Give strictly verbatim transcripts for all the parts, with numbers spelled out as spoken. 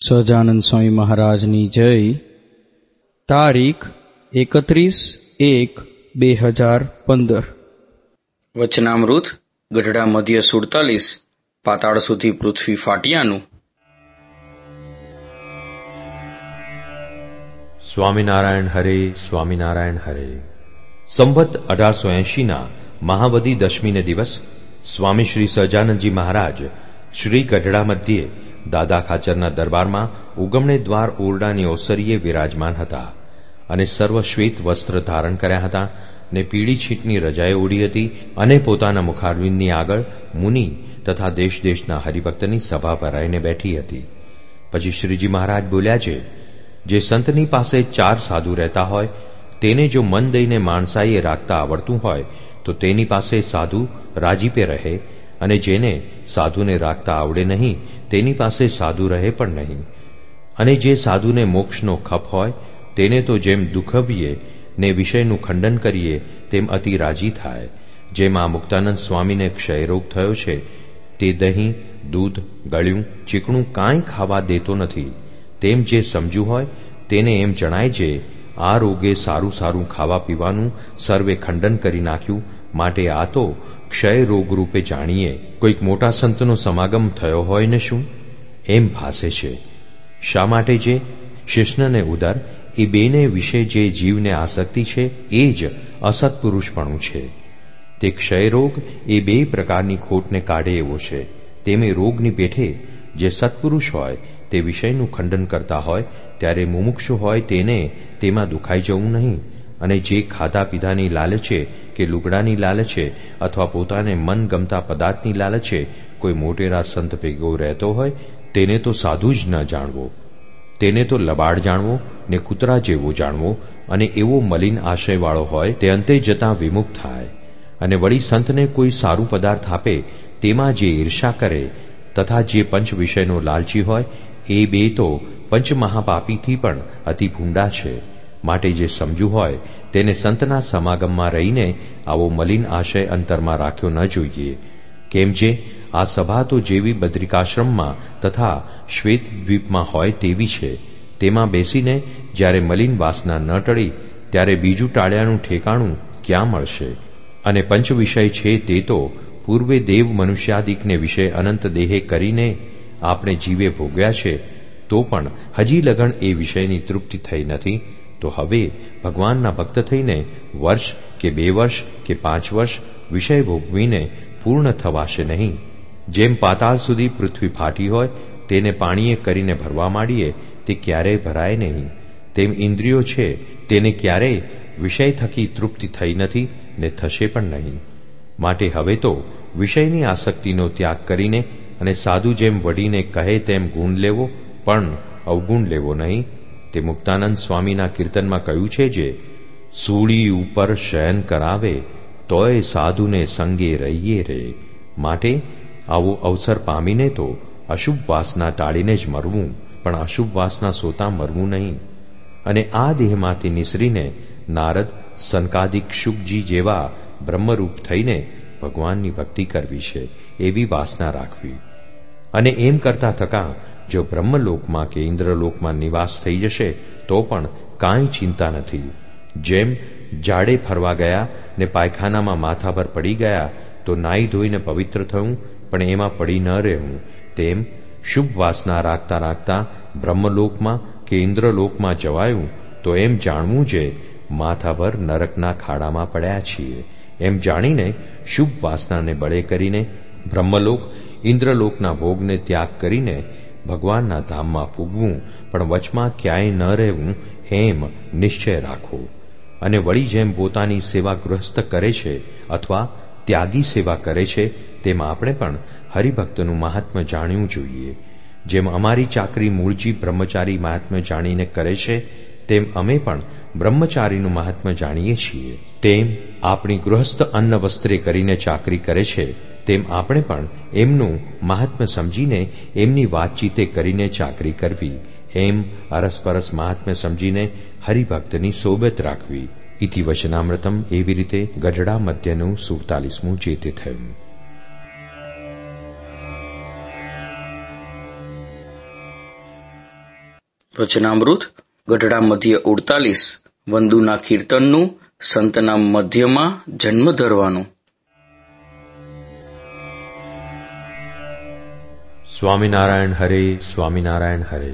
સહજાનંદ સ્વામી મહારાજની જય. તારીખ એકત્રીસ એક બે હજાર પંદર. વચનામૃત ગઢડા મધ્ય સુડતાલીસ પાતાળ સુધી પૃથ્વી ફાટ્યાનું. સ્વામિનારાયણ હરે, સ્વામિનારાયણ હરે. સંવત અઢારસો એંશીના મહાવદી દશમીને દિવસ સ્વામી શ્રી સહજાનંદજી મહારાજ શ્રી ગઢડા મધ્યે દાદા ખાચરના દરબારમાં ઉગમણે દ્વાર ઓરડાની ઓસરીએ વિરાજમાન હતા અને સર્વ શ્વેત વસ્ત્ર ધારણ કર્યા હતા ને પીળી છીટની રજાએ ઓઢી હતી અને પોતાના મુખારવિંદની આગળ મુનિ તથા દેશ દેશના હરિભક્તની સભા ભરાઈને બેઠી હતી. પછી શ્રીજી મહારાજ બોલ્યા છે, જે સંતની પાસે ચાર સાધુ રહેતા હોય તેને જો મન દઈને માણસાઈએ રાખતા આવડતું હોય તો તેની પાસે સાધુ રાજીપે રહે, અને જેને સાધુને રાખતા આવડે નહીં તેની પાસે સાધુ રહે પણ નહીં. અને જે સાધુને મોક્ષનો ખપ હોય તેને તો જેમ દુખવીએ ને વિષયનું ખંડન કરીએ તેમ અતિ રાજી થાય. જેમ આ મુક્તાનંદ સ્વામીને ક્ષયરોગ થયો છે તે દહીં, દૂધ, ગળ્યું, ચીકણું કાંઈ ખાવા દેતો નથી, તેમ જે સમજ્યું હોય તેને એમ જણાય છે આ રોગે સારું સારું ખાવા પીવાનું સર્વે ખંડન કરી નાખ્યું, માટે આ તો ક્ષય રોગ રૂપે જાણીએ કોઈક મોટા સંતનો સમાગમ થયો હોય ને શું એમ ભાસે છે. શા માટે જે શિષ્ણને ઉદર એ બેને વિશે જે જીવને આસક્તિ છે એ જ અસત્પુરુષપણું છે. તે ક્ષયરોગ એ બે પ્રકારની ખોટને કાઢે એવો છે. તેમે રોગની પેઠે જે સત્પુરુષ હોય તે વિષયનું ખંડન કરતા હોય ત્યારે મુમુક્ષુ હોય તેને તેમાં દુખાઈ જવું નહીં, અને જે ખાધા પીધાની લાલચે કે લુગડાની લાલચે અથવા પોતાને મન ગમતા પદાર્થની લાલચે કોઈ મોટેરા સંત ભેગો રહેતો હોય તેને તો સાધુ જ ન જાણવો, તેને તો લબાડ જાણવો ને કૂતરા જેવો જાણવો, અને એવો મલિન આશયવાળો હોય તે અંતે જતાં વિમુખ થાય. અને વળી સંતને કોઈ સારું પદાર્થ આપે તેમાં જે ઈર્ષા કરે તથા જે પંચ વિષયનો લાલચી હોય એ બે તો પંચમહાપાપીથી પણ અતિ ભૂંડા છે. માટે જે સમજ્યું હોય તેને સંતના સમાગમમાં રહીને આવો મલિન આશય અંતરમાં રાખ્યો ન જોઈએ. કેમ જે આ સભા તો જેવી બદ્રિકાશ્રમમાં તથા શ્વેત દ્વીપમાં હોય તેવી છે, તેમાં બેસીને જ્યારે મલિન વાસના ન ટળી ત્યારે બીજું ટાળ્યાનું ઠેકાણું ક્યાં મળશે? અને પંચ વિષય છે તે તો પૂર્વે દેવ મનુષ્યાદિકને વિષય અનંત દેહે કરીને આપણે જીવે ભોગ્યા છે, તો પણ હજી લગણ એ વિષયની તૃપ્તિ થઈ નથી. તો હવે ભગવાનના ભક્ત થઈને વર્ષ કે બે વર્ષ કે પાંચ વર્ષ વિષય ભોગવીને પૂર્ણ થવાશે નહીં. જેમ પાતાળ સુધી પૃથ્વી ફાટી હોય તેને પાણીએ કરીને ભરવા માંડીએ તે ક્યારેય ભરાય નહીં, તેમ ઇન્દ્રિયો છે તેને ક્યારેય વિષય થકી તૃપ્તિ થઈ નથી ને થશે પણ નહીં. માટે હવે તો વિષયની આસક્તિનો ત્યાગ કરીને અને સાધુ જેમ વડીને કહે તેમ ગુણ લેવો પણ અવગુણ લેવો નહીં. તે મુક્તાનંદ સ્વામીના કીર્તનમાં કહ્યું છે જે સૂળી ઉપર શયન કરાવે તોય સાધુને સંગે રહીએ રે. માટે આવો અવસર પામીને તો અશુભ વાસના ટાળીને જ મરવું, પણ અશુભ વાસના સોતા મરવું નહીં. અને આ દેહમાંથી નિસરીને નારદ, સનકાદિક શુકજી જેવા બ્રહ્મરૂપ થઈને ભગવાનની ભક્તિ કરવી છે એવી વાસના રાખવી. અને એમ કરતા થકા જો બ્રહ્મલોકમાં કે ઇન્દ્રલોકમાં નિવાસ થઈ જશે તો પણ કાંઈ ચિંતા નથી. જેમ જાડે ફરવા ગયા ને પાયખાનામાં માથા પર પડી ગયા તો નાઈ ધોઈને પવિત્ર થયું પણ એમાં પડી ન રહેવું, તેમ શુભ વાસના રાખતા રાખતા બ્રહ્મલોકમાં કે ઇન્દ્રલોકમાં જવાયું તો એમ જાણવું છે માથા પર નરકના ખાડામાં પડ્યા છીએ. એમ જાણીને શુભ વાસનાને બળે કરીને બ્રહ્મલોક ઇન્દ્રલોકના ભોગને ત્યાગ કરીને ભગવાનના ધામમાં પૂગવું, પણ વચમાં ક્યાંય ન રહેવું એમ નિશ્ચય રાખવો. અને વળી જેમ પોતાની સેવા ગૃહસ્થ કરે છે અથવા ત્યાગી સેવા કરે છે તેમ આપણે પણ હરિભક્તનું મહાત્મ્ય જાણવું જોઈએ. જેમ અમારી ચાકરી મૂળજી બ્રહ્મચારી મહાત્મ્ય જાણીને કરે છે તેમ અમે પણ બ્રહ્મચારીનું મહાત્મ્ય જાણીએ છીએ. તેમ આપણી ગૃહસ્થ અન્ન વસ્ત્રે કરીને ચાકરી કરે છે તેમ આપણે પણ એમનું મહાત્મ્ય સમજીને એમની વાતચીતે કરીને ચાકરી કરવી, એમ અરસપરસ મહાત્મ્ય સમજીને હરિભક્તની સોબત રાખવી. ઇતિ વચનામૃતમ. એવી રીતે ગઢડા મધ્યનું સુડતાલીસમું જે તે થયું. વચનામૃત ગઢડા મધ્ય ઉડતાલીસ વંદુના કીર્તનનું સંતના મધ્યમાં જન્મ ધરવાનું. સ્વામિનારાયણ હરે, સ્વામિનારાયણ હરે.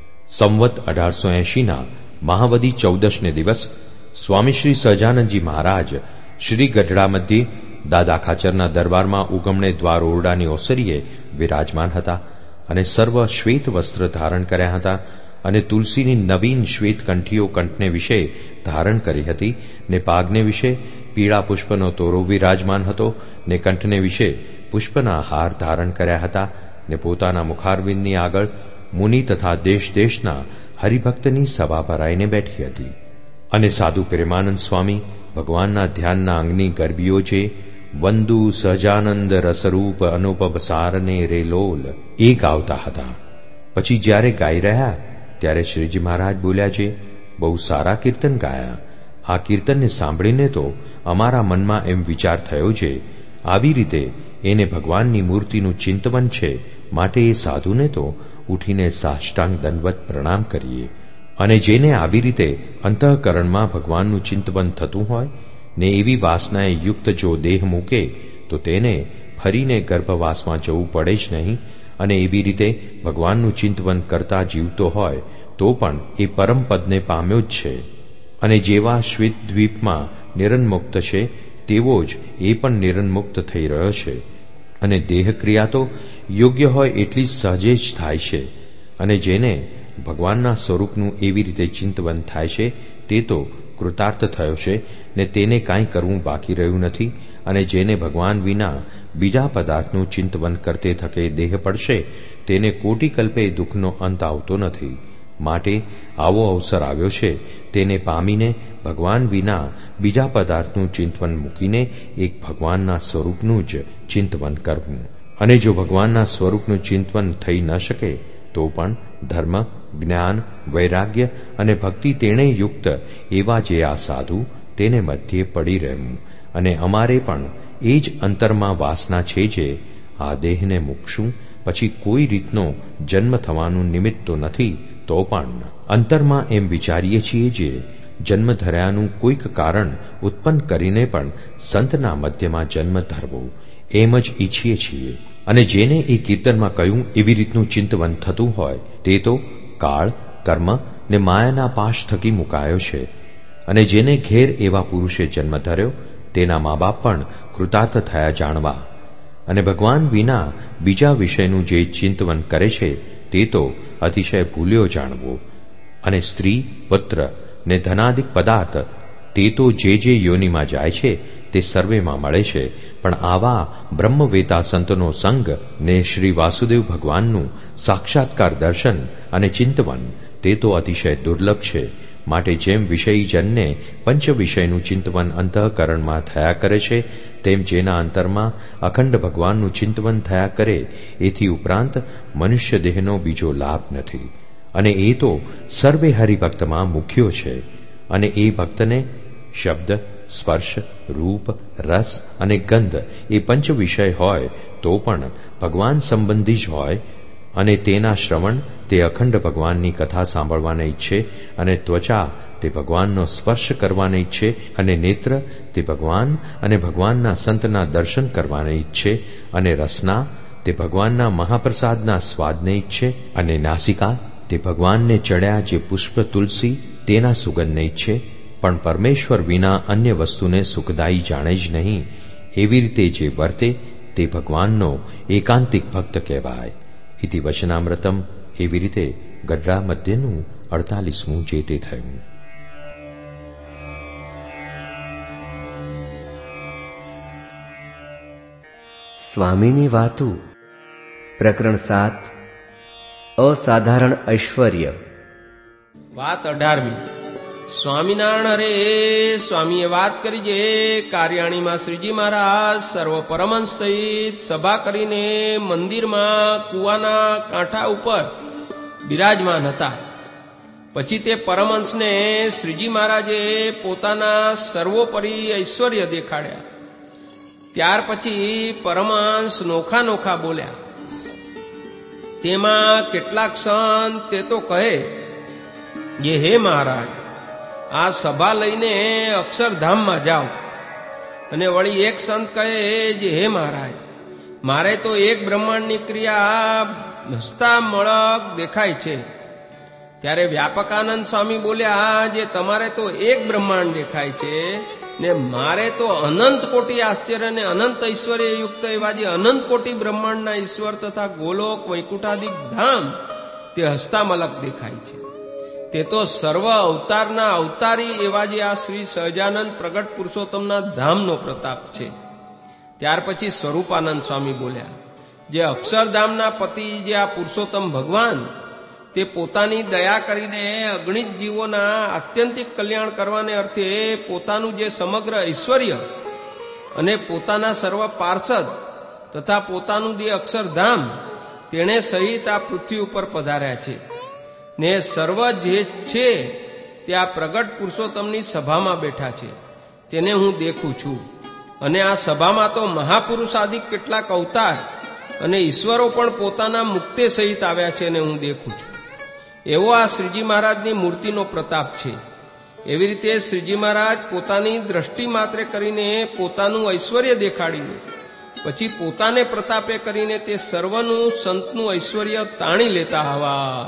સંવત અઢારસો એંશીના મહાવદી ચૌદશને દિવસ સ્વામી શ્રી સહજાનંદજી મહારાજ શ્રી ગઢડા મધ્યે દાદા ખાચરના દરબારમાં ઉગમણે દ્વાર ઓરડાની ઓસરીએ વિરાજમાન હતા અને સર્વ શ્વેત વસ્ત્ર ધારણ કર્યા હતા અને તુલસીની નવીન શ્વેત કંઠીઓ કંઠને વિશે ધારણ કરી હતી ને પાગને વિશે પીળા પુષ્પનો તોરો વિરાજમાન હતો ને કંઠને વિશે પુષ્પના હાર ધારણ કર્યા હતા ને પોતાના મુખારવિંદની આગળ મુનિ તથા દેશ દેશના હરિભક્તની સભા ભરાઈને બેઠી હતી. અને સાધુ પ્રેમાનંદ સ્વામી ભગવાનના ધ્યાનના અંગની ગરબીઓ જે વંદુ સહજાનંદ રસરૂપ અનુપસારને રે લોલ એ ગાવતા હતા. પછી જ્યારે ગાઈ રહ્યા ત્યારે શ્રીજી મહારાજ બોલ્યા છે, બહુ સારા કીર્તન ગાયા. આ કીર્તનને સાંભળીને તો અમારા મનમાં એમ વિચાર થયો છે, આવી રીતે એને ભગવાનની મૂર્તિનું ચિંતવન છે, માટે એ સાધુને તો ઉઠીને સાષ્ટાંગ દંડવત પ્રણામ કરીએ. અને જેને આવી રીતે અંતઃકરણમાં ભગવાનનું ચિંતવન થતું હોય ને એવી વાસનાએ યુક્ત જો દેહ મૂકે તો તેને ફરીને ગર્ભવાસમાં જવું પડે જ નહીં. અને એવી રીતે ભગવાનનું ચિંતવન કરતા જીવતો હોય તો પણ એ પરમપદને પામ્યો જ છે. અને જેવા શ્વેતદ્વીપમાં નિરનમુક્ત છે તેવો જ એ પણ નિરનમુક્ત થઈ રહ્યો છે. અને દેહક્રિયા તો યોગ્ય હોય એટલી સહજે જ થાય છે. અને જેને ભગવાનના સ્વરૂપનું એવી રીતે ચિંતવન થાય છે તે તો કૃતાર્થ થયો છે ને તેને કાંઈ કરવું બાકી રહ્યું નથી. અને જેને ભગવાન વિના બીજા પદાર્થનું ચિંતવન કરતે થકે દેહ પડશે તેને કોટિકલ્પે દુઃખનો અંત આવતો નથી. માટે આવો અવસર આવ્યો છે તેને પામીને ભગવાન વિના બીજા પદાર્થનું ચિંતવન મૂકીને એક ભગવાનના સ્વરૂપનું જ ચિંતવન કરવું. અને જો ભગવાનના સ્વરૂપનું ચિંતવન થઈ ન શકે તો પણ ધર્મ, જ્ઞાન, વૈરાગ્ય અને ભક્તિ તેણે યુક્ત એવા જે આ સાધુ તેને મધ્યે પડી રહેવું. અને અમારે પણ એ જ અંતરમાં વાસના છે જે આ દેહને મૂકશું પછી કોઈ રીતનો જન્મ થવાનું નિમિત્ત તો નથી, તો પણ અંતરમાં એમ વિચારીએ છીએ જે જન્મ ધર્યાનું કોઈક કારણ ઉત્પન્ન કરીને પણ સંતના મધ્યમાં જન્મ ધરવો એમ જ ઈચ્છીએ છીએ. અને જેને એ કીર્તનમાં કહ્યું એવી રીતનું ચિંતવન થતું હોય તે તો કાળ, કર્મ ને માયાના પાશ થકી મુકાયો છે. અને જેને ઘેર એવા પુરુષે જન્મ ધર્યો તેના મા બાપ પણ કૃતાર્થ થયા જાણવા. અને ભગવાન વિના બીજા વિષયનું જે ચિંતવન કરે છે તે તો અતિશય ભૂલ્યો જાણવો. અને સ્ત્રી, પુત્ર ને ધનાદિક પદાર્થ તે તો જે જે યોનિમાં જાય છે તે સર્વેમાં મળે છે. પણ આવા બ્રહ્મવેતા સંતનો સંગ ને શ્રી વાસુદેવ ભગવાનનું સાક્ષાત્કાર દર્શન અને ચિંતવન તે તો અતિશય દુર્લભ છે. માટે જેમ વિષયીજનને પંચ વિષયનું ચિંતવન અંતઃકરણમાં થયા કરે છે તેમ જેના અંતરમાં અખંડ ભગવાનનું ચિંતવન થયા કરે એથી ઉપરાંત મનુષ્ય દેહનો બીજો લાભ નથી. અને એ તો સર્વે હરિભક્તમાં મુખ્યો છે. અને એ ભક્તને શબ્દ, સ્પર્શ, રૂપ, રસ અને ગંધ એ પંચ વિષય હોય તો પણ ભગવાન સંબંધી જ હોય. અને તેના શ્રવણ તે અખંડ ભગવાનની કથા સાંભળવાને ઈચ્છે. અને ત્વચા તે ભગવાનનો સ્પર્શ કરવાને ઈચ્છે. અને નેત્ર તે ભગવાન અને ભગવાનના સંતના દર્શન કરવાને ઈચ્છે. અને રસના તે ભગવાનના મહાપ્રસાદના સ્વાદને ઈચ્છે. અને નાસિકા તે ભગવાનને ચડ્યા જે પુષ્પ તુલસી તેના સુગંધને ઈચ્છે. પણ પરમેશ્વર વિના અન્ય વસ્તુને સુખદાયી જાણે જ નહીં. એવી રીતે જે વર્તે તે ભગવાનનો એકાંતિક ભક્ત કહેવાય. ઇતિ વચનામૃતમ. એવી રીતે ગઢડા મધ્યનું અડતાલીસમું જે તે થયું. સ્વામીની વાતું. પ્રકરણ સાત. અસાધારણ ઐશ્વર્ય. વાત અઢારમી. સ્વામિનારાયણ હરે. સ્વામીએ વાત કરી જે કાર્યાણીમાં શ્રીજી મહારાજ સર્વ પરમહંસ સહિત સભા કરીને મંદિરમાં કૂવાના કાંઠા ઉપર બિરાજમાન હતા. પછી તે પરમહંસને શ્રીજી મહારાજે પોતાના સર્વોપરી ઐશ્વર્ય દેખાડ્યા. ત્યાર પછી પરમહંસ નોખા નોખા બોલ્યા. તેમાં કેટલાક સંત તે તો કહે જે હે મહારાજ, આ સભા લઈને અક્ષરધામમાં જાઓ. અને વળી એક સંત કહે જે હે મહારાજ, મારે તો એક બ્રહ્માંડની ક્રિયા હસતા મળક દેખાય છે. ત્યારે વ્યાપકાનંદ સ્વામી બોલ્યા, જે તમારે તો એક બ્રહ્માંડ દેખાય છે ને મારે તો અનંત કોટી આશ્ચર્ય અને અનંત ઐશ્વર્ય યુક્ત એવા જે અનંત કોટી બ્રહ્માંડના ઈશ્વર તથા ગોલોક વૈકુંઠાદિક ધામ તે હસતા મલક દેખાય છે. તે તો સર્વ અવતારના અવતારી એવા જે આ શ્રી સહજાનંદ પ્રગટ પુરુષોત્તમના ધામનો પ્રતાપ છે. ત્યાર પછી સ્વરૂપાનંદ સ્વામી બોલ્યા, જે અક્ષરધામના પતિ જે આ પુરુષોત્તમ ભગવાન તે પોતાની દયા કરીને અગણિત જીવોના આત્યંતિક કલ્યાણ કરવાને અર્થે પોતાનું જે સમગ્ર ઐશ્વર્ય અને પોતાના સર્વ પાર્ષદ તથા પોતાનું જે અક્ષરધામ તેણે સહિત આ પૃથ્વી ઉપર પધાર્યા છે ને સર્વ જે છે તે આ પ્રગટ પુરુષોત્તમની સભામાં બેઠા છે તેને હું દેખું છું. અને આ સભામાં તો મહાપુરુષાદિક કેટલાક અવતાર અને ઈશ્વરો પણ પોતાના મુક્તે સહિત આવ્યા છે અને હું દેખું છું. એવો આ શ્રીજી મહારાજની મૂર્તિનો પ્રતાપ છે. એવી રીતે શ્રીજી મહારાજ પોતાની દ્રષ્ટિ માત્રે કરીને પોતાનું ઐશ્વર્ય દેખાડીને પછી પોતાને પ્રતાપે કરીને તે સર્વનું સંતનું ઐશ્વર્ય તાણી લેતા હવા.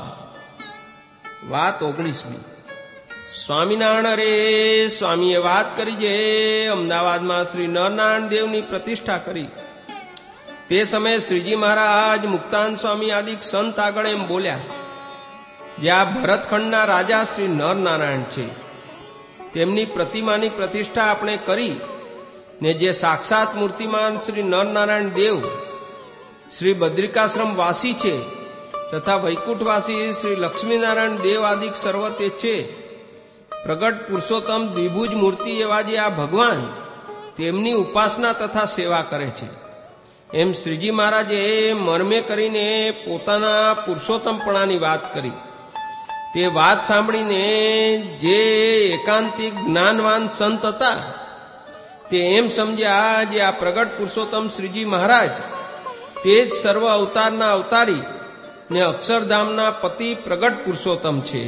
વાત ઓગણીસમી. સ્વામિનારાયણ રે સ્વામીએ વાત કરી જે અમદાવાદમાં શ્રી નરનારાયણ દેવની પ્રતિષ્ઠા કરી તે સમયે શ્રીજી મહારાજ મુક્તાન સ્વામી આદિક સંત આગળ એમ બોલ્યા, જે આ ભરતખંડના રાજા શ્રી નરનારાયણ છે તેમની પ્રતિમાની પ્રતિષ્ઠા આપણે કરી ને જે સાક્ષાત મૂર્તિમાન શ્રી નરનારાયણ દેવ શ્રી બદ્રિકાશ્રમ વાસી છે તથા વૈકુંઠવાસી શ્રી લક્ષ્મીનારાયણ દેવ આદિક સર્વ તે છે પ્રગટ પુરુષોત્તમ દ્વિભુજ મૂર્તિ એવા જે આ ભગવાન તેમની ઉપાસના તથા સેવા કરે છે. એમ શ્રીજી મહારાજે મર્મે કરીને પોતાના પુરુષોત્તમપણાની વાત કરી. તે વાત સાંભળીને જે એકાંતિક જ્ઞાનવાન સંત હતા તે એમ સમજ્યા, જે આ પ્રગટ પુરુષોત્તમ શ્રીજી મહારાજ તે જ સર્વ અવતારના અવતારી ને અક્ષરધામના પતિ પ્રગટ પુરુષોત્તમ છે.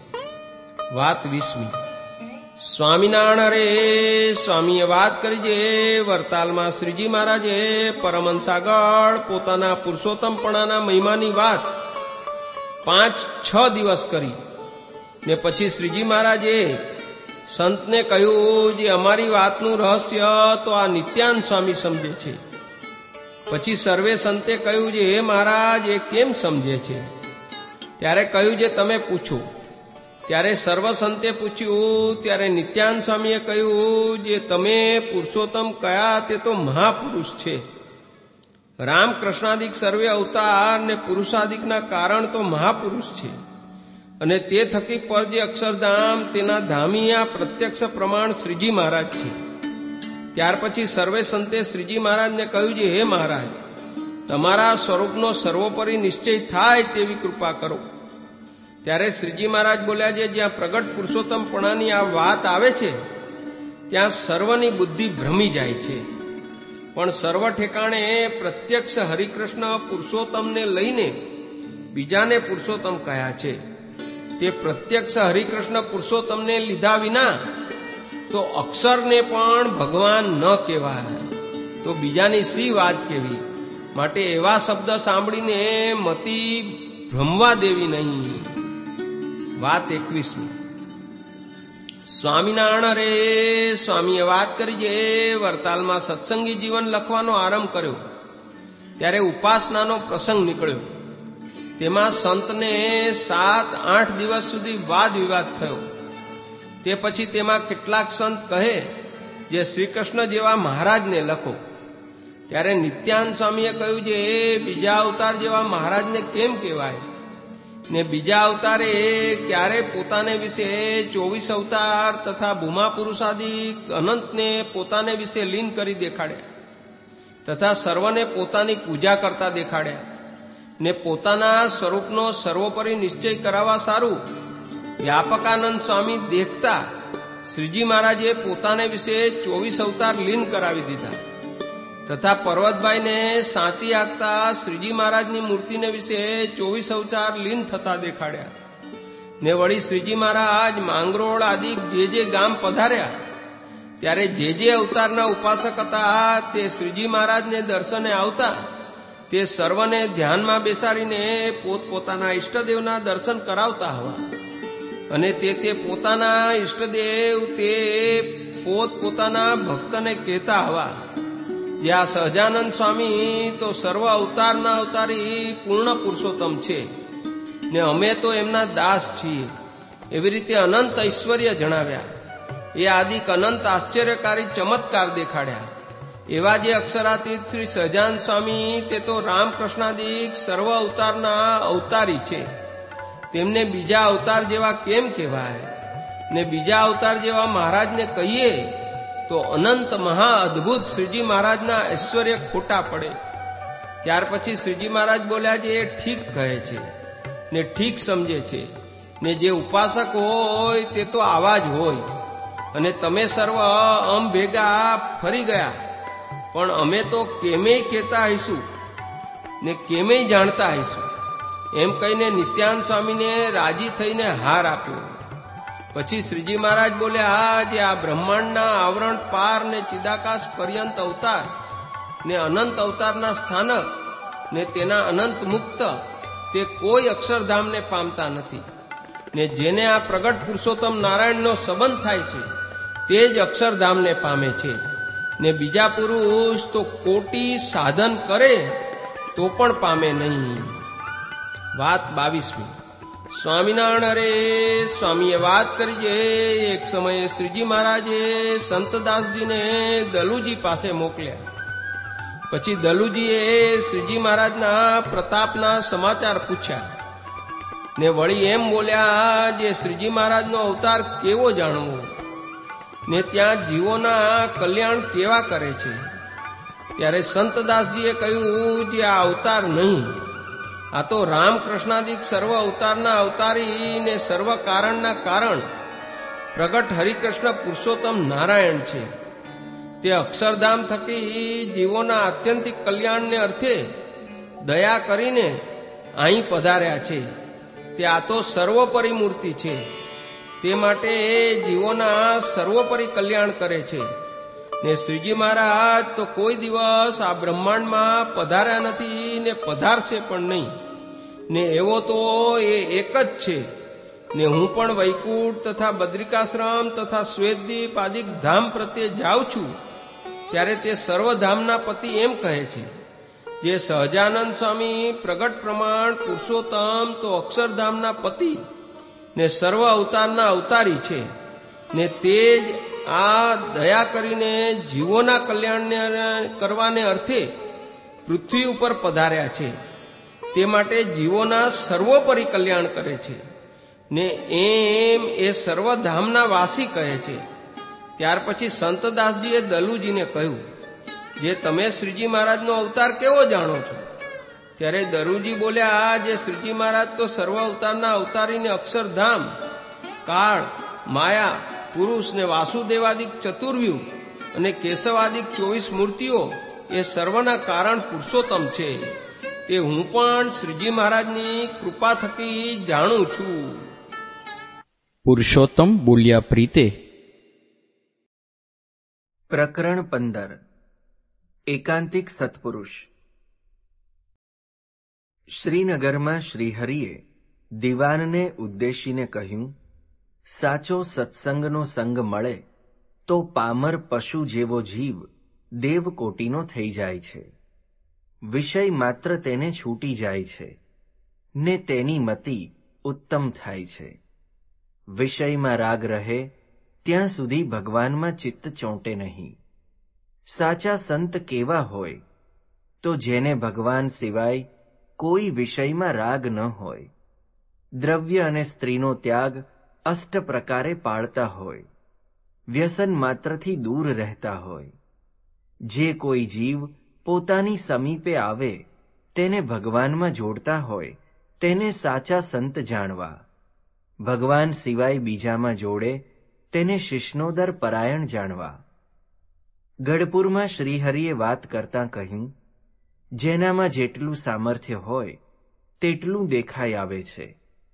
વાત વીસમી. સ્વામિનારાયણ રે સ્વામીએ વાત કરી જે વરતાલમાં શ્રીજી મહારાજે પરમહંસાગળ પોતાના પુરુષોત્તમપણાના મહિમાની વાત પાંચ છ દિવસ કરી ને પછી શ્રીજી મહારાજે સંતને કહ્યું, જે અમારી વાતનું રહસ્ય તો આ નિત્યાનંદ સ્વામી સમજે છે. પછી સર્વે સંતે કહ્યું, જે હે મહારાજ એ કેમ સમજે છે? ત્યારે કહ્યું, જે તમે પૂછો. ત્યારે સર્વ સંતે પૂછ્યું. ત્યારે નિત્યાનંદ સ્વામીએ કહ્યું, જે તમે પુરુષોત્તમ કયા તે તો મહાપુરુષ છે. રામકૃષ્ણાદિક સર્વે અવતાર ને પુરુષાદિકના કારણ તો મહાપુરુષ છે અને તે થકી પર જે અક્ષરધામ તેના ધામી આ પ્રત્યક્ષ પ્રમાણ શ્રીજી મહારાજ છે. ત્યાર પછી સર્વે સંતે શ્રીજી મહારાજને કહ્યું, જે હે મહારાજ તમારા સ્વરૂપનો સર્વોપરી નિશ્ચય થાય તેવી કૃપા કરો. ત્યારે શ્રીજી મહારાજ બોલ્યા, જે જ્યાં પ્રગટ પુરુષોત્તમપણાની આ વાત આવે છે ત્યાં સર્વની બુદ્ધિ ભ્રમી જાય છે, પણ સર્વ ઠેકાણે પ્રત્યક્ષ હરિકૃષ્ણ પુરુષોત્તમને લઈને બીજાને પુરુષોત્તમ કહ્યા છે. તે પ્રત્યક્ષ હરિકૃષ્ણ પુરુષોત્તમને લીધા વિના તો અક્ષરને પણ ભગવાન ન કહેવાય તો બીજાની સી વાત કેવી? માટે એવા શબ્દ સાંભળીને મતિ ભ્રમવા દેવી નહીં. વાત એકવીસમી. સ્વામિનારાયણ રે સ્વામીએ વાત કરી જે વરતાલમાં સત્સંગી જીવન લખવાનો આરંભ કર્યો ત્યારે ઉપાસનાનો પ્રસંગ નીકળ્યો. તેમાં સંતને સાત આઠ દિવસ સુધી વાદ વિવાદ થયો. તે પછી તેમાં કેટલાક સંત કહે, જે શ્રીકૃષ્ણ જેવા મહારાજને લખો. ત્યારે નિત્યાનંદ સ્વામીએ કહ્યું, જે બીજા અવતાર જેવા મહારાજને કેમ કહેવાય ને બીજા અવતારે ક્યારે પોતાને વિશે ચોવીસ અવતાર તથા ભૂમા પુરુષાદિક અનંતને પોતાને વિશે લીન કરી દેખાડ્યા તથા સર્વને પોતાની પૂજા કરતા દેખાડ્યા ને પોતાના સ્વરૂપનો સર્વોપરી નિશ્ચય કરાવવા સારું વ્યાપકાનંદ સ્વામી દેખતા શ્રીજી મહારાજે પોતાને વિશે ચોવીસ અવતાર લીન કરાવી દીધા તથા પર્વતભાઈને સાંતી આગતા શ્રીજી મહારાજની મૂર્તિને વિશે ચોવીસ અવતાર લીન થતા દેખાડ્યા ને વળી શ્રીજી મહારાજ માંગરોળ આદિ જે જે ગામ પધાર્યા ત્યારે જે જે અવતારના ઉપાસક હતા તે શ્રીજી મહારાજને દર્શને આવતા તે સર્વને ધ્યાનમાં બેસાડીને પોતપોતાના ઈષ્ટદેવના દર્શન કરાવતા હવા અને તે તે પોતાના ઈષ્ટદેવ તે પોત પોતાના ભક્તને કહેતા હવા જે આ સહજાનંદ સ્વામી તો સર્વ અવતારના અવતારી પૂર્ણ પુરુષોત્તમ છે ને અમે તો એમના દાસ છીએ. એવી રીતે અનંત ઐશ્વર્ય જણાવ્યા. એ આદિક અનંત આશ્ચર્યકારી ચમત્કાર દેખાડ્યા. એવા જે અક્ષરાતીત શ્રી સહજાનંદ સ્વામી તે તો રામકૃષ્ણાદિક સર્વ અવતારના અવતારી છે. તેમને બીજા અવતાર જેવા કેમ કહેવાય ને બીજા અવતાર જેવા મહારાજને કહીએ તો અનંત મહા અદભુત શ્રીજી મહારાજના ઐશ્વર્ય ખોટા પડે. ત્યાર પછી શ્રીજી મહારાજ બોલ્યા જે એ ઠીક કહે છે ને ઠીક સમજે છે ને જે ઉપાસક હોય તે તો આવા જ હોય અને તમે સર્વ અમ ભેગા ફરી ગયા પણ અમે તો કેમેય કહેતા હઈશું ને કેમેય જાણતા હઈશું એમ કહીને નિત્યાનંદ સ્વામીને રાજી થઈને હાર આપ્યો. પછી શ્રીજી મહારાજ બોલ્યા જે આ બ્રહ્માંડના આવરણ પાર ને ચિદાકાશ પર્યંત અવતાર ને અનંત અવતારના સ્થાનક ને તેના અનંત મુક્ત તે કોઈ અક્ષરધામને પામતા નથી ને જેને આ પ્રગટ પુરુષોત્તમ નારાયણનો સંબંધ થાય છે તે જ અક્ષરધામને પામે છે ને બીજા પુરુષ તો કોટી સાધન કરે તો પણ પામે નહીં. વાત બાવીસમી. સ્વામિનારાયણ હરે સ્વામીએ વાત કરી છે એક સમયે શ્રીજી મહારાજે સંતદાસજીને દલુજી પાસે મોકલ્યા. પછી દલુજીએ શ્રીજી મહારાજના પ્રતાપના સમાચાર પૂછ્યા ને વળી એમ બોલ્યા જે શ્રીજી મહારાજનો અવતાર કેવો જાણવો ને ત્યાં જીવોના કલ્યાણ કેવા કરે છે. ત્યારે સંતદાસજીએ કહ્યું જે આ અવતાર નહીં, આ તો રામકૃષ્ણાદિક સર્વ અવતારના અવતારી ને સર્વ કારણના કારણ પ્રગટ હરિકૃષ્ણ પુરુષોત્તમ નારાયણ છે. તે અક્ષરધામ થકી જીવોના આત્યંતિક કલ્યાણને અર્થે દયા કરીને અહીં પધાર્યા છે. તે આ તો સર્વોપરી મૂર્તિ છે. તે માટે જીવોના સર્વોપરી કલ્યાણ કરે છે ને શ્રીજી મહારાજ તો કોઈ દિવસ આ બ્રહ્માંડમાં પધાર્યા નથી ને પધારશે પણ નહીં ને એવો તો એ એક જ છે ને હું પણ વૈકુંઠ તથા બદ્રિકાશ્રમ તથા શ્વેતદીપ આદિક ધામ પ્રત્યે જાઉં છું ત્યારે તે સર્વધામના પતિ એમ કહે છે જે સહજાનંદ સ્વામી પ્રગટ પ્રમાણ પુરુષોત્તમ તો અક્ષરધામના પતિ ને સર્વ અવતારના અવતારી છે ને તે જ આ દયા કરીને જીવોના કલ્યાણને કરવાને અર્થે પૃથ્વી ઉપર પધાર્યા છે. તે માટે જીવોના સર્વોપરી કલ્યાણ કરે છે ને એમ એ સર્વધામના વાસી કહે છે. ત્યાર પછી સંતદાસજીએ દલુજીને કહ્યું જે તમે શ્રીજી મહારાજનો અવતાર કેવો જાણો છો? ત્યારે દરુજી બોલ્યા જે શ્રીજી મહારાજ તો સર્વ અવતારના અવતારીને અક્ષરધામ, કાળ, માયા, પુરુષ ને વાસુદેવાદિક ચતુર્વ્યુહ અને કેશવાદિક ચોવીસ મૂર્તિઓ એ સર્વના કારણ પુરુષોત્તમ છે. તે હું પણ શ્રીજી મહારાજની કૃપા થકી જાણું છું. પુરુષોત્તમ બોલ્યા પ્રીતે. પ્રકરણ પંદર. એકાંતિક સત્પુરુષ. શ્રીનગરમાં શ્રીહરિએ દિવાનને ઉદ્દેશીને કહ્યું, સાચો સત્સંગનો સંગ મળે તો પામર પશુ જેવો જીવ દેવકોટીનો થઈ જાય છે. વિષય માત્ર તેને છૂટી જાય છે ને તેની મતિ ઉત્તમ થાય છે. વિષયમાં રાગ રહે ત્યાં સુધી ભગવાનમાં ચિત્ત ચોંટે નહીં. સાચા સંત કેવા હોય તો જેને ભગવાન સિવાય કોઈ વિષયમાં રાગ ન હોય, દ્રવ્ય અને સ્ત્રીનો ત્યાગ અષ્ટ પ્રકારે પાળતા હોય, વ્યસન માત્રથી દૂર રહેતા હોય. જે કોઈ જીવ પોતાની સમીપે આવે તેને ભગવાનમાં જોડતા હોય તેને સાચા સંત જાણવા. ભગવાન સિવાય બીજામાં જોડે તેને શિષ્ણોદર પરાયણ જાણવા. ગઢપુરમાં શ્રીહરિએ વાત કરતાં કહ્યું, જેનામાં જેટલું સામર્થ્ય હોય તેટલું દેખાઈ આવે છે.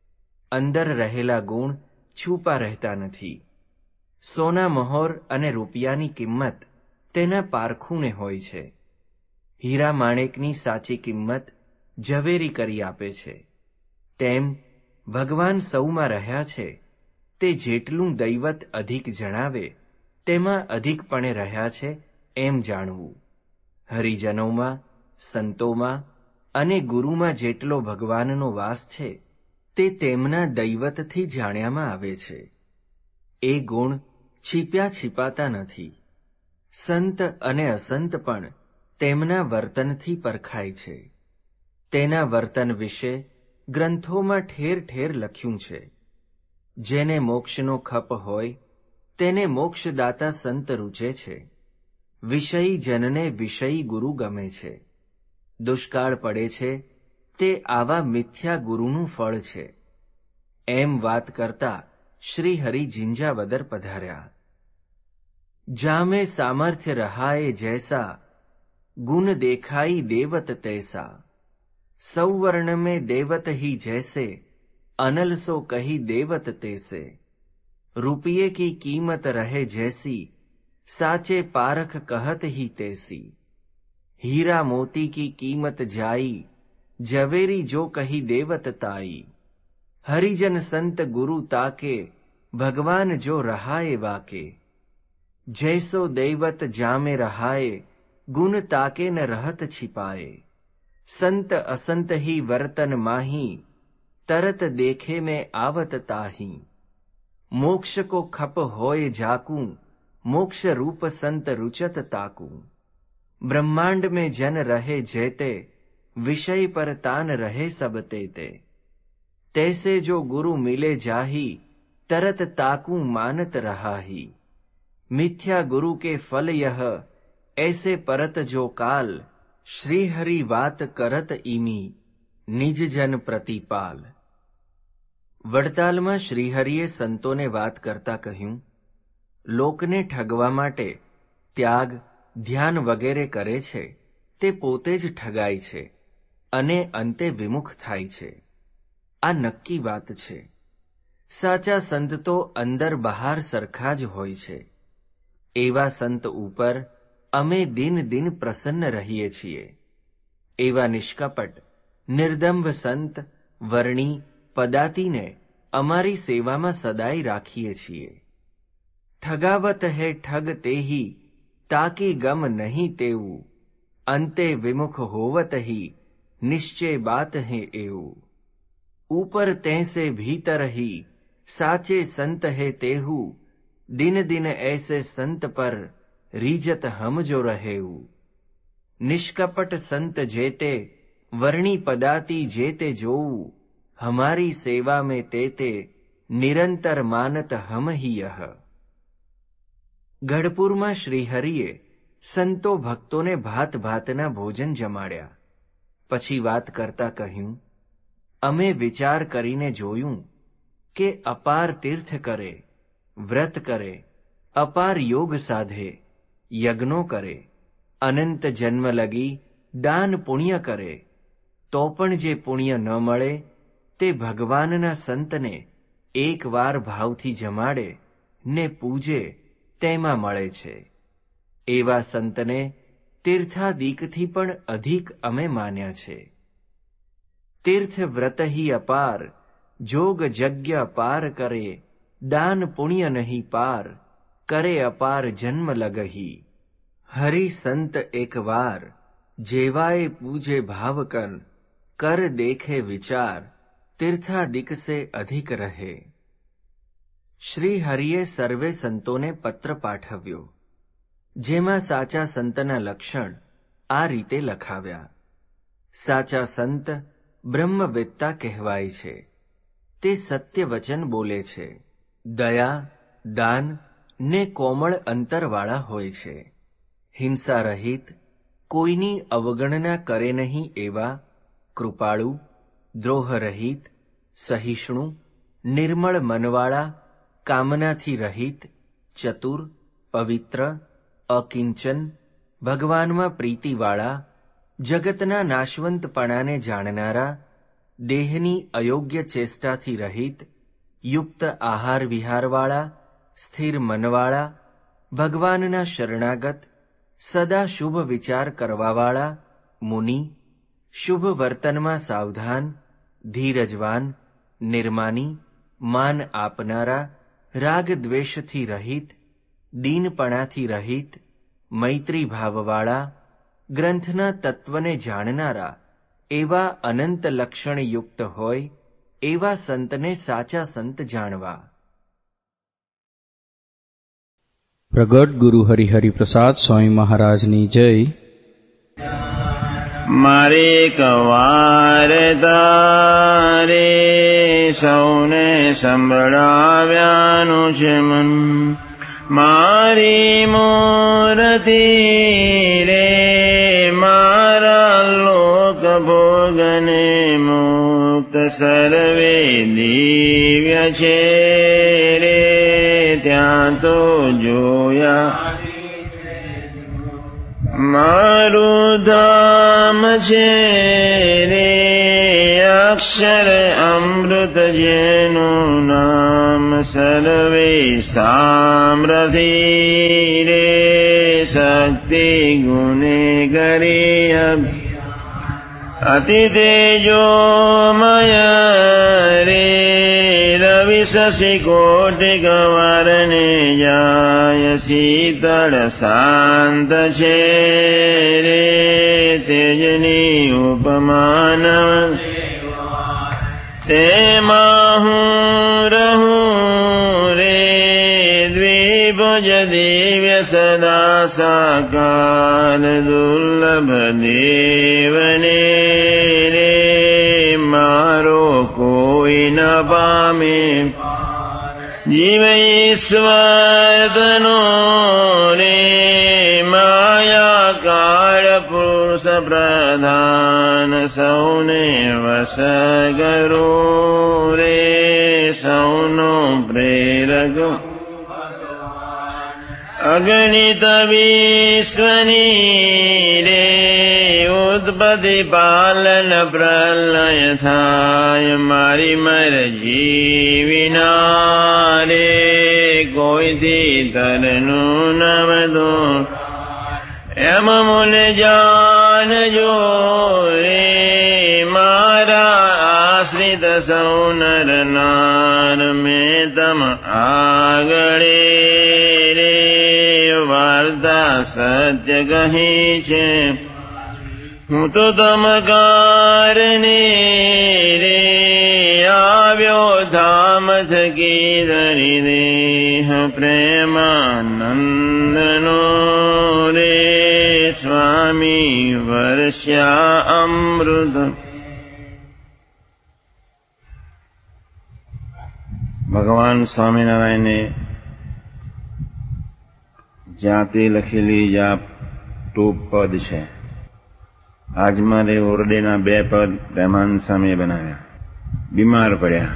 અંદર રહેલા ગુણ છુપા રહેતા નથી. સોના મહોર અને રૂપિયાની કિંમત તેના પારખુંને હોય છે. હીરા માણેકની સાચી કિંમત ઝવેરી કરી આપે છે. તેમ ભગવાન સૌમાં રહ્યા છે તે જેટલું દૈવત અધિક જણાવે તેમાં અધિકપણે રહ્યા છે એમ જાણવું. હરિજનોમાં, સંતોમાં અને ગુરુમાં જેટલો ભગવાનનો વાસ છે તે તેમના દૈવતથી જાણ્યામાં આવે છે. એ ગુણ છીપ્યા છીપાતા નથી. સંત અને અસંત પણ તેમના વર્તનથી પરખાય છે. તેના વર્તન વિશે ગ્રંથોમાં ઠેર ઠેર લખ્યું છે. જેને મોક્ષનો ખપ હોય તેને મોક્ષદાતા સંત રૂચે છે. વિષયી જનને વિષયી ગુરુ ગમે છે. દુષ્કાળ પડે છે તે આવા મિથ્યા ગુરુનું ફળ છે. એમ વાત કરતા શ્રી હરિ જિંજાવદર પધાર્યા. જામે સામર્થ્ય રહાએ જૈસા, ગુણ દેખાઈ દેવત તૈસા. સૌવર્ણ में देवत ही जैसे, अनल सो कही देवत तैसे. रुपये की कीमत रहे जैसी, साचे पारख कहत ही तैसी. हीरा मोती की कीमत जाई, जवेरी जो कही देवत ताई. हरिजन संत गुरु ताके, भगवान जो रहाए वाके. जैसो दैवत जामे रहाए, गुण ताके न रहत छिपाए. संत असंत ही वर्तन माही, तरत देखे में आवत ताही. मोक्ष को खप होए जाकू, मोक्ष रूप संत रुचत ताकू. ब्रह्मांड में जन रहे जेते, विषय पर तान रहे सब तेते. तैसे जो गुरु मिले जाही, तरत ताकू मानत रहाही. मिथ्या गुरु के फल यह, ऐसे परत जो काल. श्री हरि वात करत ईमी, निज जन प्रतिपाल. વડતાલમાં શ્રીહરિએ સંતોને વાત કરતા કહ્યું, લોકને ઠગવા માટે ત્યાગ, ધ્યાન વગેરે કરે છે તે પોતે જ ઠગાય છે અને અંતે વિમુખ થાય છે. આ નક્કી વાત છે. સાચા સંત તો અંદર બહાર સરખા જ હોય છે. એવા સંત ઉપર અમે દિન દિન પ્રસન્ન રહીએ છીએ. એવા નિષ્કપટ, નિર્દંભ સંત, વર્ણી, પદાતીને અમારી સેવામાં સદાય રાખીએ છીએ. ઠગાવત હે ઠગ તેહી, તાકી ગમ નહીં તેવું. અંતે વિમુખ હોવત હી, નિશ્ચય બાત હે એવું. ઉપર તૈસે ભીતર હી, સાચે સંત હે તેહુ. દિન દિન ऐसे સંત પર, રીજત હમ જો રહેવું. નિષ્કપટ સંત જેતે, વર્ણી પદાતી જેતે જોવું. हमारी सेवा में तेते, निरंतर मानत हम ही यह. ગઢપુરમાં શ્રીહરિએ સંતો ભક્તોને ભાત ભાતના ભોજન જમાડ્યા. પછી વાત કરતા કહ્યું, અમે વિચાર કરીને જોયું કે અપાર તીર્થ કરે, વ્રત કરે, અપાર યોગ સાધે, યજ્ઞો કરે, અનંત જન્મ લગી દાન પુણ્ય કરે, તો પણ જે પુણ્ય ન મળે તે ભગવાનના સંતને એક વાર ભાવથી જમાડે ને પૂજે તેમાં મળે છે. એવા સંતને તીર્થાદિકથી પણ અધિક અમે માન્યા છે. તીર્થ વ્રત હી અપાર, જોગ જગ્ય અપાર કરે. દાન પુણ્ય નહીં પાર, કરે અપાર જન્મ લગહી. હરિ સંત એક વાર, જેવાએ પૂજે ભાવ કર. કર દેખે વિચાર, તીર્થાદિક સે અધિક રહે. શ્રી હરિએ સર્વે સંતોને પત્ર પાઠવ્યો, જેમાં સાચા સંતના લક્ષણ આ રીતે લખાવ્યા. સાચા સંત બ્રહ્મવેત્તા કહેવાય છે. તે સત્ય વચન બોલે છે, દયા, દાન ને કોમળ અંતરવાળા હોય છે. હિંસા રહિત, કોઈની અવગણના કરે નહીં એવા, કૃપાળુ, દ્રોહરહિત, સહિષ્ણુ, નિર્મળ મનવાળા, કામનાથી રહિત, ચતુર, પવિત્ર, અકિંચન, ભગવાનમાં પ્રીતિવાળા, જગતના નાશવંતપણાને જાણનારા, દેહની અયોગ્ય ચેષ્ટાથી રહિત, યુક્ત આહાર વિહારવાળા, સ્થિર મનવાળા, ભગવાનના શરણાગત, સદા શુભ વિચાર કરવાવાળા, મુનિ, શુભ વર્તનમાં સાવધાન, ધીરજવાન, નિર્માની, માન આપનારા, રાગ દ્વેષથી રહિત, દીનપણાથી રહિત, મૈત્રી ભાવવાળા, ગ્રંથના તત્વને જાણનારા, એવા અનંત લક્ષણયુક્ત હોય એવા સંતને સાચા સંત જાણવા. પ્રગટ ગુરુ હરિહરિ પ્રસાદ સ્વામી મહારાજની જય. મારે કવાર તારે સૌને સંભળાવ્યાનું છે મન, મારી મૂર્તિ રે મારા લોક ભોગને મુક્ત સર્વે દિવ્ય છે રે ત્યાં તો જોયા. મારું ધામ છે રે અક્ષર અમૃત જેનું નામ, સર્વે સામ્રથી રે શક્તિ ગુણે કરી અતિ તેજોમય રે રવિ શશિ કોટિક વારને જાય, શીતળ શાંત છે રે તેજની ઉપમાન, તેમાં હું રહું રે દ્વિભુજ દિવ્ય સદા સાકાર, દુર્લભ દેવને રે મારો કોઈ ન પામે, જીવ ઈશ્વરનો રે માયા કાળ પુરુષ પ્રધાન, સૌને વશ કરો રે સૌનો પ્રેરક, અગણિત વિશ્વની રે ઉત્પત્તિ પાલન પ્રલય થાય, મારી મરજી વિના રે કોઈથી તરનું ન વધો, એમ મુને જાણજો રે મારા આશ્રિત સૌ નર નાર, મેં તમ આગળે રે વાર્તા સત્ય કહી છે, હું તો તમ કારણે રે આવ્યો ધામ થકી ધરી દેહ પ્રેમાનંદનો રે સ્વામી વર્ષા અમૃત. ભગવાન સ્વામિનારાયણે જાતે લખેલી જા ટોપ પદ છે. આજ મારે ઓરડેના બે પદ પ્રેમાનંદ સ્વામીએ બનાવ્યા. બીમાર પડ્યા,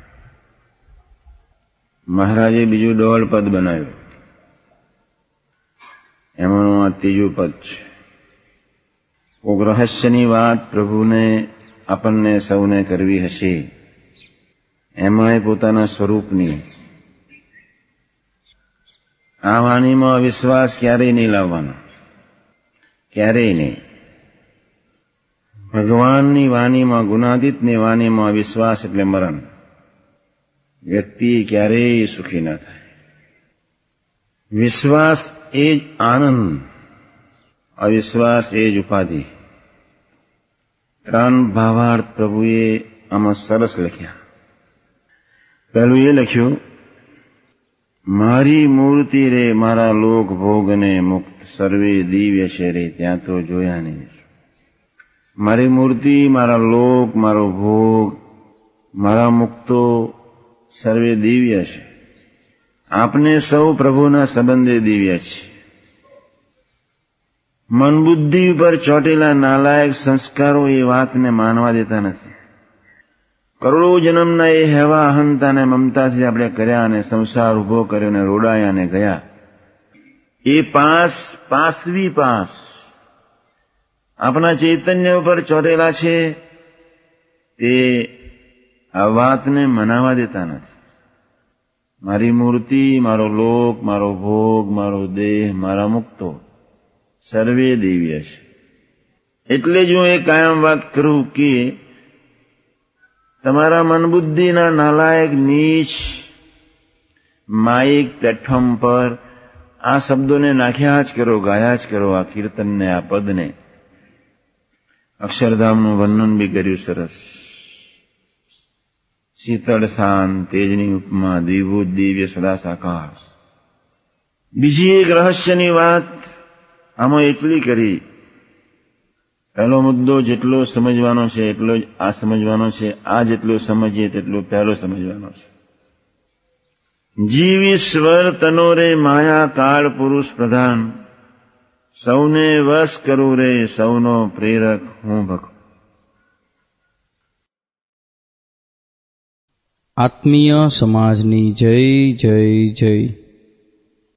મહારાજે બીજું દોઢ પદ બનાવ્યું, એમાંનું આ ત્રીજું પદ છે. કોક રહસ્યની વાત પ્રભુને આપણને સૌને કરવી હશે, એમાંય પોતાના સ્વરૂપની. આ વાણીમાં વિશ્વાસ ક્યારેય નહીં લાવવાનો, ક્યારેય નહીં. ભગવાનની વાણીમાં, ગુણાતીતની વાણીમાં વિશ્વાસ એટલે મરણ. વ્યક્તિ ક્યારેય સુખી ન થાય. વિશ્વાસ એ જ આનંદ, અવિશ્વાસ એ જ ઉપાધિ. ત્રણ ભાવાર્થ પ્રભુએ આમાં સરસ લખ્યા. પહેલું એ લખ્યું, મારી મૂર્તિ રે મારા લોક ભોગને મુક્ત સર્વે દિવ્ય છે રે ત્યાં તો જોયા નહીં. મારી મૂર્તિ, મારા લોક, મારો ભોગ, મારા મુક્તો સર્વે દિવ્ય છે. આપને સૌ પ્રભુના સંબંધે દિવ્ય છે. મન બુદ્ધિ ઉપર ચોટેલા નાલાયક સંસ્કારો એ વાતને માનવા દેતા નથી. કરોડો જન્મના એ હેવા અહંતા અને મમતાથી આપણે કર્યા અને સંસાર ઉભો કર્યો અને રોડાયા અને ગયા. એ પાસ, પાસવી પાસ આપણા ચૈતન્ય ઉપર ચોટેલા છે. તે આ વાતને મનાવા દેતા નથી. મારી મૂર્તિ, મારો લોક, મારો ભોગ, મારો દેહ, મારા મુક્તો સર્વે દિવ્ય છે. એટલે જ હું એ કાયમ વાત કરું કે તમારા મનબુદ્ધિના નાલાયક નીચ માઇક પ્લેટફોર્મ પર આ શબ્દોને નાખ્યા જ કરો, ગાયા જ કરો, આ કીર્તનને, આ પદને. અક્ષરધામનું વર્ણન બી કર્યું સરસ. શીતળ શાંત તેજની ઉપમા, દ્વિભૂત દિવ્ય સદા સાકાર. બીજી એક રહસ્યની વાત આમાં એટલી કરી. પહેલો મુદ્દો જેટલો સમજવાનો છે એટલો જ આ સમજવાનો છે. આ જેટલો સમજીએ તેટલો પહેલો સમજવાનો છે. જીવ ઈશ્વર તનોરે માયા કાળ પુરુષ પ્રધાન, સૌને વશ કરું રે સૌનો પ્રેરક હું ભગવાન. આત્મીય સમાજની જય જય જય.